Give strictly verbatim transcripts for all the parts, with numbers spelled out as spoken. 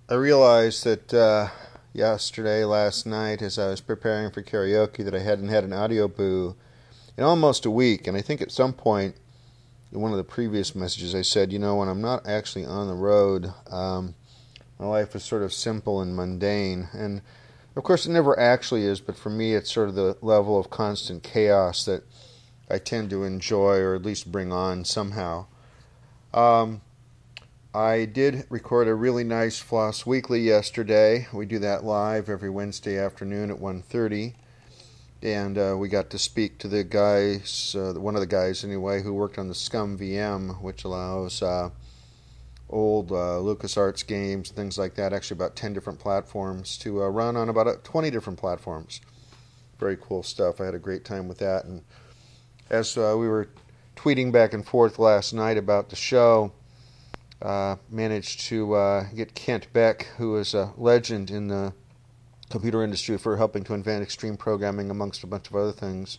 I realized that uh, yesterday, last night, as I was preparing for karaoke, that I hadn't had an audio boo in almost a week. And I think at some point in one of the previous messages, I said, you know, when I'm not actually on the road, um, my life is sort of simple and mundane. And of course, it never actually is, but for me, it's sort of the level of constant chaos that I tend to enjoy or at least bring on somehow. Um, I did record a really nice Floss Weekly yesterday. We do that live every Wednesday afternoon at one thirty. And uh, we got to speak to the guys, uh, one of the guys anyway, who worked on the Scum V M, which allows uh, old uh, LucasArts games, things like that, actually about ten different platforms, to uh, run on about uh, twenty different platforms. Very cool stuff. I had a great time with that. And as uh, we were tweeting back and forth last night about the show, Uh, managed to uh, get Kent Beck, who is a legend in the computer industry for helping to invent extreme programming amongst a bunch of other things.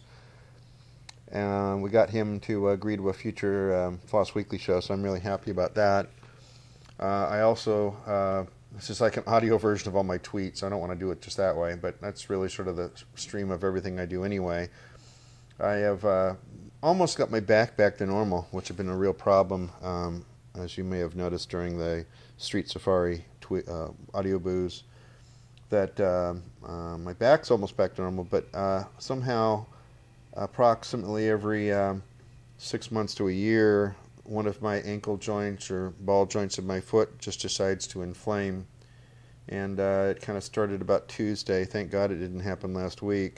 And we got him to agree to a future um, Floss Weekly show, so I'm really happy about that. Uh, I also, uh, this is like an audio version of all my tweets. I don't want to do it just that way, but that's really sort of the stream of everything I do anyway. I have uh, almost got my back back to normal, which had been a real problem. Um, as you may have noticed during the Street Safari twi- uh, audio boos, that uh, uh, my back's almost back to normal, but uh, somehow, approximately every um, six months to a year, one of my ankle joints or ball joints of my foot just decides to inflame. And uh, it kind of started about Tuesday. Thank God it didn't happen last week.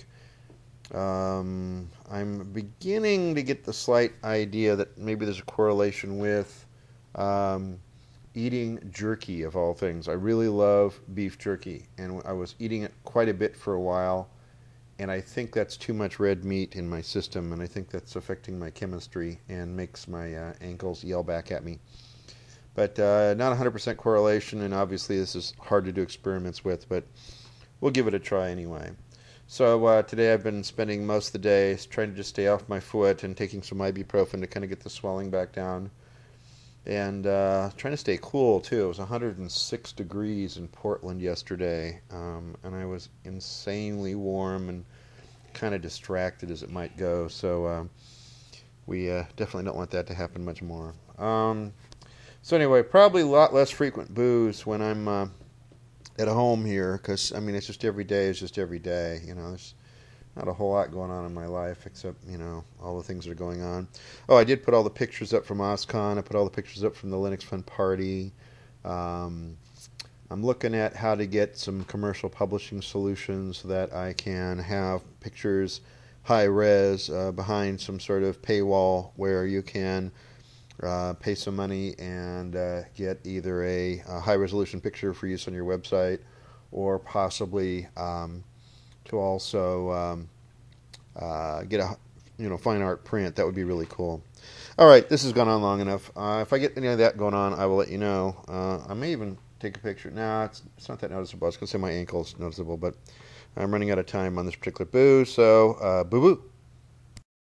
Um, I'm beginning to get the slight idea that maybe there's a correlation with Um, eating jerky, of all things. I really love beef jerky, and I was eating it quite a bit for a while, and I think that's too much red meat in my system, and I think that's affecting my chemistry and makes my uh, ankles yell back at me. But uh, not one hundred percent correlation, and obviously this is hard to do experiments with, but we'll give it a try anyway. So uh, today I've been spending most of the day trying to just stay off my foot and taking some ibuprofen to kind of get the swelling back down. And uh, trying to stay cool too. It was one hundred six degrees in Portland yesterday, um, and I was insanely warm and kind of distracted as it might go. So um, we uh, definitely don't want that to happen much more. Um, so anyway, probably a lot less frequent booze when I'm uh, at home here, because I mean it's just every day is just every day. You know, there's not a whole lot going on in my life except, you know, all the things that are going on. Oh, I did put all the pictures up from OSCON. I put all the pictures up from the Linux Fun Party. Um, I'm looking at how to get some commercial publishing solutions so that I can have pictures high res uh, behind some sort of paywall where you can uh, pay some money and uh, get either a, a high resolution picture for use on your website, or possibly um, to also um, uh, get a you know fine art print. That would be really cool. All right, this has gone on long enough. Uh, if I get any of that going on, I will let you know. Uh, I may even take a picture. No, it's, it's not that noticeable. I was going to say my ankle's noticeable, but I'm running out of time on this particular boo, so uh, boo-boo.